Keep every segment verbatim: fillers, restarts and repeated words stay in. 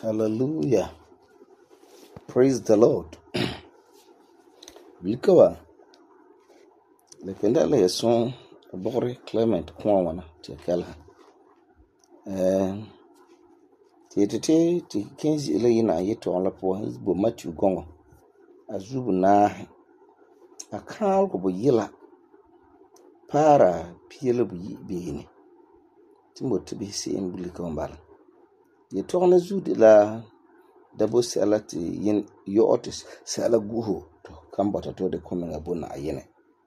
Hallelujah. Praise the Lord. Likawa. Lependa le son Bore Clement Kwana Tekala. Eh Tete ti kenzi ile yina yeto on la po bo Matthew Gongo. Azubu na akal ko bo yila para piele bo yini. Timothy bi se embulika mbala. Yeto na zudi la dabo salati yin yo otis sala guho to kambata to de komenga bona ayene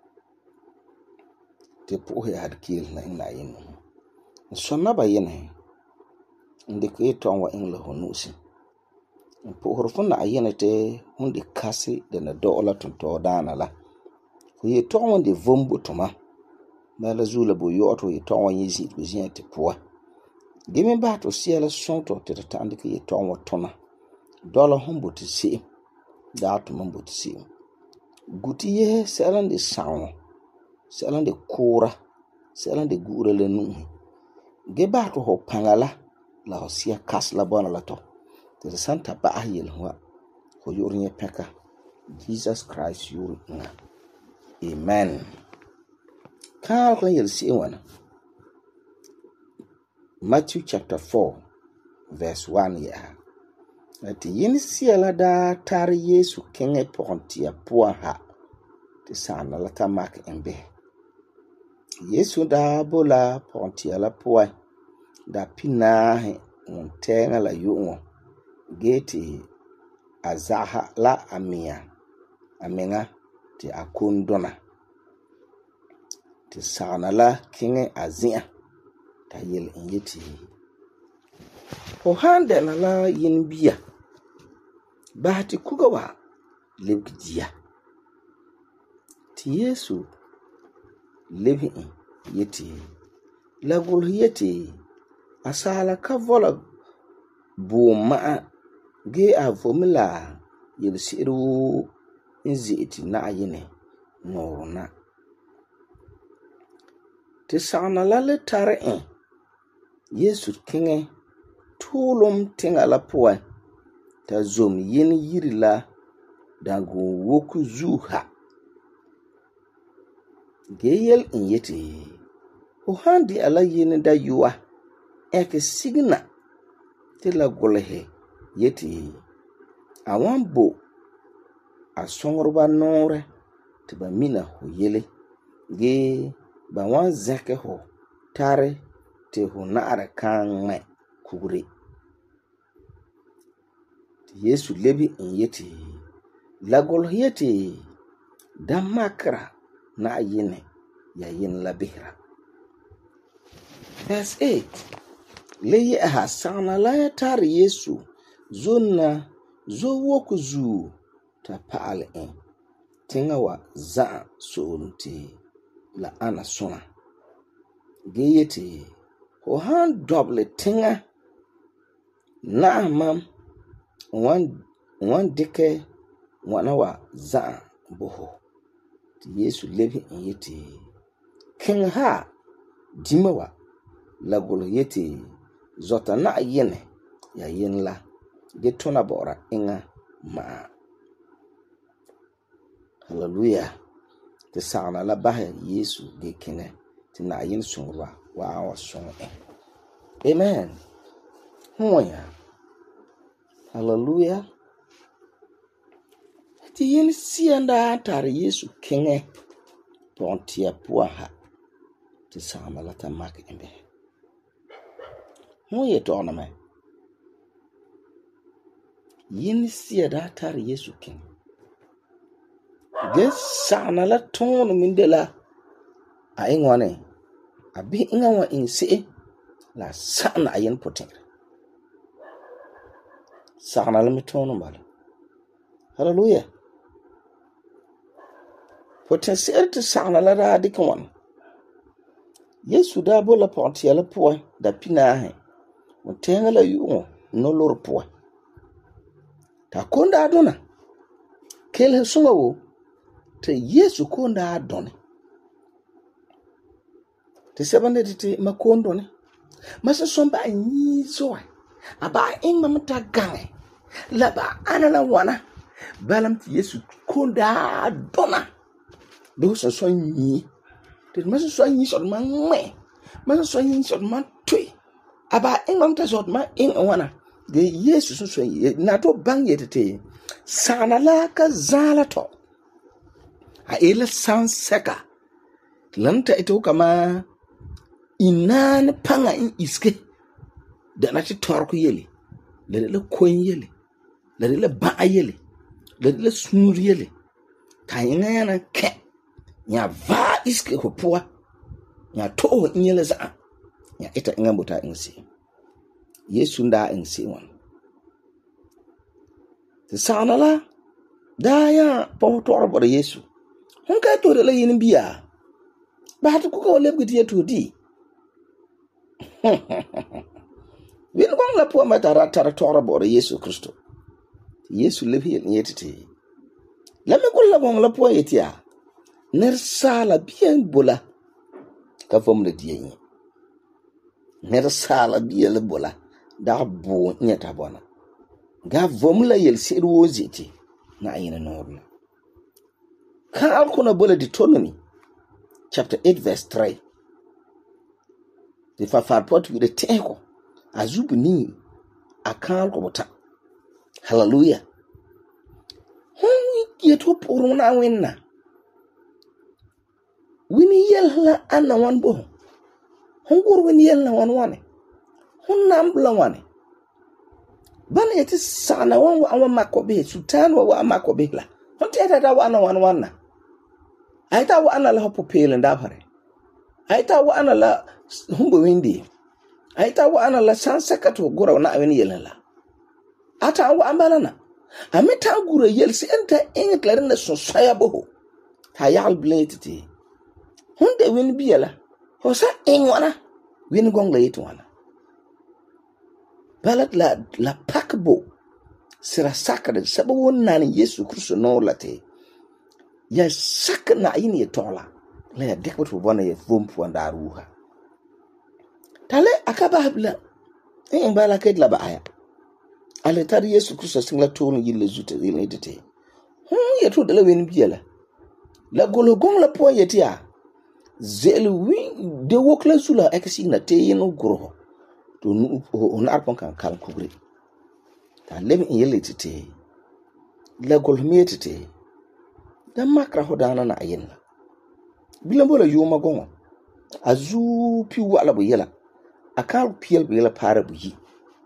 te po he had kill na ina yin so na ba yene inde ke to wa ingla honusi po horfo na ayene te hunde kasi de na dola ton to dana la ko ye to won de vombo to ma mala zula bo yo to ye to won yizi be zin te po gemi ba to siela sonto te ta ande ke ye to won tona dollar humbo to see that mumbo to see gutiye selan de sawo selan de kura selan de gura le nu geba to ho pangala la hosia kasla bona la to de santa ba ayel wa ko yorinye peka Jesus Christ yuru nga amen ka ko yel si wana Matthew chapter four verse one ya ati yin siela da tar Yesu kenge pontia poa ha ti sana la ta mak embe Yesu da bola pontia la poa da pina he montenga la yuo geti azaha la amia amenga ti akundona ti sana la kenge azia ta yel yeti o hande na la yin biya bahati kugawa lebgiya ti Yesu lebi yeti lagul yeti asala kavola buma ge avomla yelsiru inziti na ayene noruna ti sana la le tare Yesu kinge tulum tingala poa ta zom yin yirila dangu woku zuha geyel inyeti o handi ala yin da yuwa eke signa tila golehe yeti awambo asongorba nore tiba mina ho yele ge ba wan zeke ho tare te ho naare kan kugure Yesu lebi inyeti lagol yeti damakra na yene ya yin labihra verse eight leye ha sana la tar Yesu zonna zo woku zu ta paale en tinga wa za soonti la ana sona geyeti ho han double tinga na mam wan wan dike wana wa za boho ti Yesu lebi yeti king ha dimawa lagolo yeti zota na yene ya yenla getona bora inga ma hallelujah te sana la bah Yesu ge kine ti na yin sunwa wa wa sun amen hoya hallelujah ti yin sienda tar Yesu kinge pontia poa ti sama la ta mak embe hoye to onama yin sienda tar Yesu kinge ge sana la ton mindela a ingwane abi ingawa inse la sana ayen potin sana la mitono bala hallelujah potin serti sana la da dikwan Yesu da bola pontia la poa da pina he montenga la yuo no lor poa ta konda dona kel sunga wo te Yesu konda dona te sebande te makondo ne masa somba nyi so aba in mamta gange la ba anala wana balam ti Yesu konda dona do so so yi te ma so yi so man me ma so yi so man tui aba in mamta so man in wana de Yesu so so yi na to bang yetete sana la ka zala to a ila san seka lanta ito kama inan panga in iske da na ci torku yele da la koyin yele da la ba yele da la sunur yele kayin yana ke ya va iske ko puwa ya to yele za ya ita inga buta insi Yesu nda insi wan sanala da ya po toro bo Yesu hun ka to da la yin biya ba ta ku ko lebgi ti to di win gong la po matara tara toro bo Yesu Kristo Yesu lebi ni yetete la me ko la gong la po yetia ner sala bien bola ka fom le diyen ner sala bien le bola da bo nyata bona ga vom la yel siru ziti na ayina norna ka alkuna bola Deuteronomy chapter eight verse three the fafar pot with the teko azubu ni akal ko bota hallelujah hon yeto poruna wenna wini yel la anna wan bo hon gor wini yel na wan wane hon nambla wane bana yeti sana wan wa makobe sultan wa makobe la hon teta da wana wan wanna aita wa ana la hopo pele ndapare aita wa ana la humbo windi aita wa ana la sansaka to gura na awen yelala ata wa ambalana amita gura yelsi enta englarin na so saya boho ta yal bletiti hunde win biela hosa engwana win gong la yitwana balat la la pakbo sira sakade sababu nani Yesu Kristo no late ya sak na yini tola la ya dekbot fo bona ye fom fo ndaruha tale akaba habla en bala ket la baaya ale tar Yesu Kristo singla tonu yille zute yille dete hum ye to dala wen biela la golo gong la po yetia zelu wi de wokla sula ekasi na te yino gro to nu on arpon kan kan kubri ta lemi yille tete la gol metete da makra hodana na ayinla bilambola yoma gongo azu pi wala bu yela akal piel bu yela para bu yi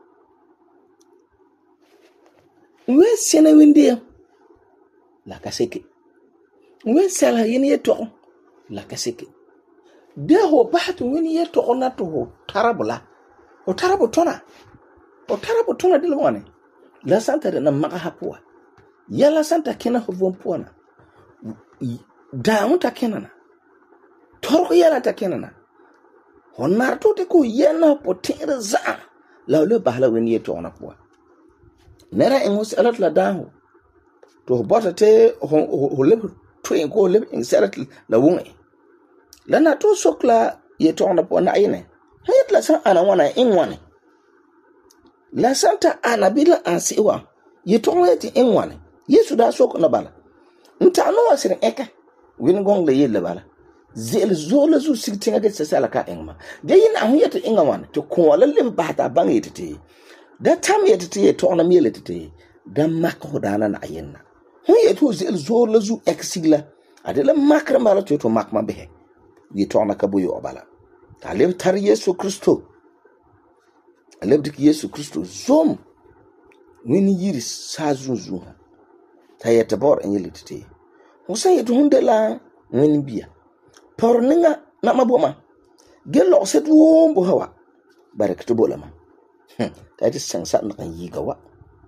we sene winde la kaseke we sala yini yeto la kaseke de ho bahatu wini yeto na to tarabula o tarabu tona o tarabu tona dilwane la santa de na maka hapua yala santa kena ho vompuana damu ta kenana torko yana ta kenana honar to te ko yana potera za la le bahla wen yeto na kwa nera engus alat la dahu to bota te ho le to en ko le en sarat la wonge la na to sokla yeto na kwa na ine hayat la san ana wana en wane la santa ana bila ansiwa yeto na ti en wane Yesu da sok na bala nta no wasire eka win gong le yele bala zel zola zu sitinga get sala ka engma de yin ahu yete inga wan to ko la le bata bang yete da tam yete te to na miele te da makko dana na ayenna hu yeto zel zola zu exigla adela makra mala to to makma be yi to na ka buyo bala ta le tar Yesu Kristo ale dik Yesu Kristo zom win yiri sazuzu ta yete bor en yele te musa yeto hundela win biya por ninga na maboma gelo set wombo hawa barakatu bolama ta ti sansa na kan yiga wa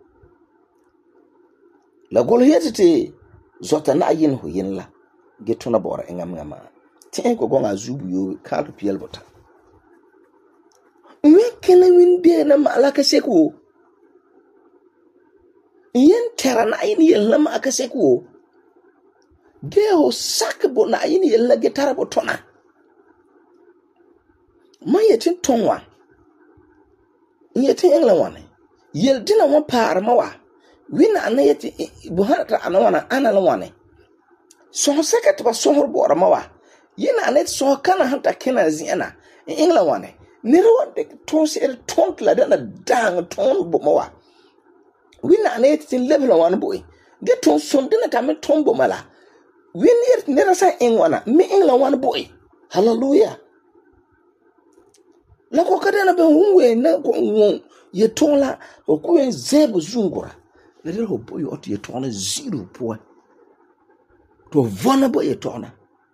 la gol yetete zota na yin ho yin la geto na bora engam ngama te ko gonga zubu yo kalu piel bota we kena winde na malaka seko yen tera na yin yella ma aka seko Geo sakbo na yini yella getara botona. Maye tin tonwa. yeti engla wane yel dina won par ma wa wina ana yeti buhara ana wana ana la wane so seket ba so hor bora ma wa yina ana so kana hanta kena ziana engla wane nero de ton ser ton la dana dang ton bo ma wa wina ana yeti level wane boy de ton son dina ta me ton bo mala win yer nera sa engwana me engla wane boy hallelujah la ko kadana be hunwe na ko won ye tonla o ko en zebo zungura na de ho boy ot ye tonla zero po to vona bo ye tona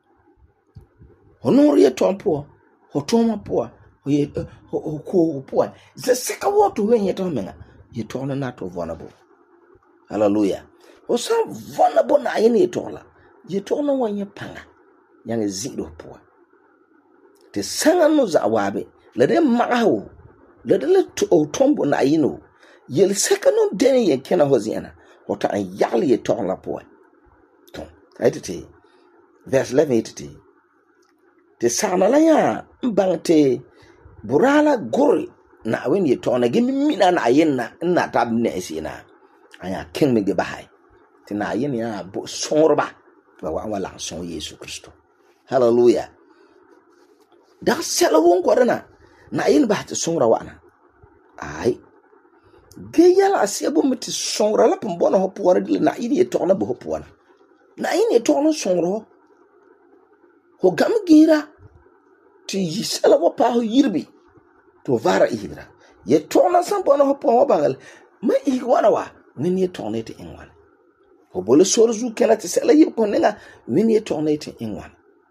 honor ye ton po ho toma po ho ye ho ko po ze seka woto wen ye ton menga ye tona na to vona bo hallelujah o sa vona bo na ye ni tonla ye tona wan ye panga yang zero po te sanga no za wabe le de maawo le de le to tombo na yino yel sekano den ye kena hoziana hota an yali ye ton la po ton ayiti verse eleven eighty te sana la ya mbangte burala gori na wen ye ton na gimi mina na yinna na tab ne sina anya king me ge bahai te na yin ya bo sonrba ba wa wala son Yesu Kristo hallelujah da sela won korana na yin ba ta sonra wana ai ge yala asiabo meti sonra la pambona ho puara dile na yin ye tona bo ho puana na yin ye tona sonro ho gam gira ti yisela wo pa ho yirbi to vara ihira ye tona sambona ho puana bangal ma i wana wa nin ye tona te inwan ho bole sorzu kala te sela yib ko nenga nin ye tona te inwan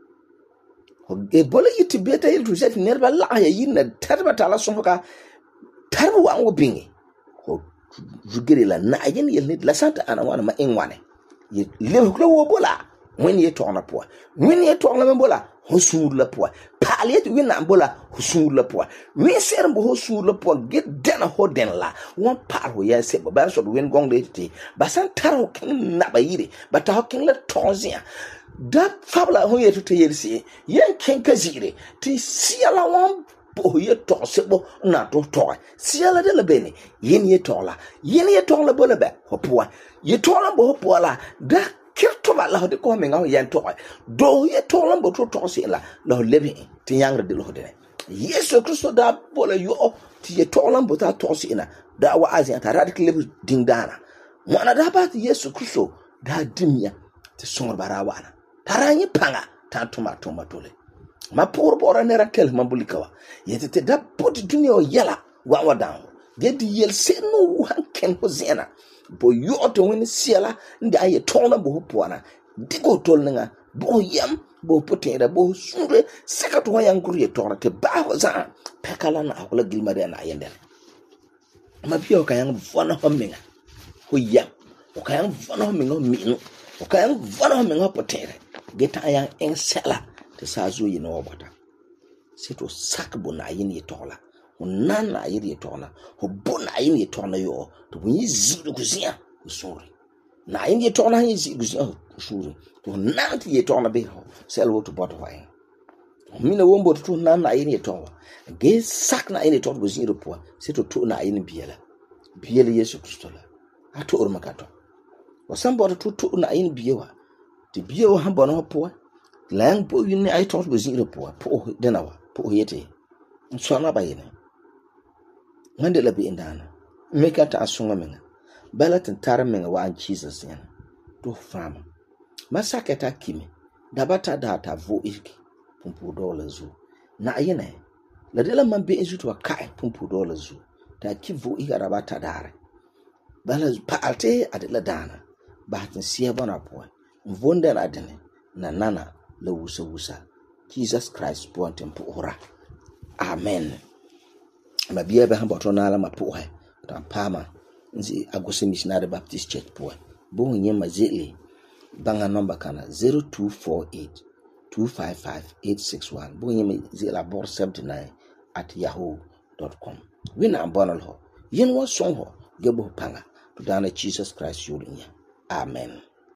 e bola yiti beta il tu set nerba la ya yinna tarba tala sonka tarba wa ngo bingi ko jugere la na yin yel nit la santa ana wana ma engwane ye le ko wo bola wen ye tona po wen ye tona me bola ho sur la po pali et win na bola ho sur la po wen ser mbo ho sur la po get den ho den la won par ho ya se ba so wen gong de ti ba san taro kin na ba yire ba ta ho kin la tonzia da fabla ho ye to yelsi yen ken kazire ti siala won bo ye to sebo na to to siala de la bene yen ye to la yen ye to la bo la ba ho po ye to la bo ho po la da kirto ba la de ko me nga yen to do ye to la bo to to siala la lebe ti yangre de lo de Yesu Kristo da bo la yo ti ye to la bo ta to siina da wa azia ta radical level dingdana wana da ba Yesu Kristo da dimya ti songa barawana taranyi panga tantuma tuma tole ma pour bora ne rakel mambulikawa yete da poti dunia yala wa wadan gedi yel seno hanken hozena bo yoto wen siala ndi aye tona bo poana digo tolnga bo yam bo potera bo sure sekato wayankuru ye tona te ba hoza pekala na akola gilmare na yendel ma biyo kayang vona homenga ho yam o kayang vona homenga minu o kayang vona homenga potera geta yang en sela te sazu yi no bota sito sakbo na yin yi tola o nan na yin yi tola o bona yin yi tola yo to bunyi zidu kuzia usuri na yin yi tola yin zidu kuzia usuri to nan ti yi tola be ho selo to bota wa yin mina wombo to nan na yin yi tola ge sak na yin yi tola buziru po sito to na yin biela biela Yesu Kristo la ato ormakato wasambo to to na yin biewa ti biyo hamba no po lang po yini ai tot bo zero po po denawa po yete so na ba yene ngande la bi indana meka ta asunga menga balatin tar menga wa Jesus yan to fama masaketa kimi dabata data vo iki pumpu dola zu na yene la de la man be ezu to kai pumpu dola zu ta ki vo i garabata dare bala paate adela dana batin siya bana po mvonda na dene na nana la wusa wusa Jesus Christ po tempo ora amen mabia be hamboto na ala mapo ha tampama nzi Agose Missionary Baptist Church po bo nye mazeli banga number kana zero two four eight two five five eight six one bo nye mazela bor seventy-nine at yahoo dot com wina ambonal ho yen wo son ho gebo panga to dana Jesus Christ yulinya amen.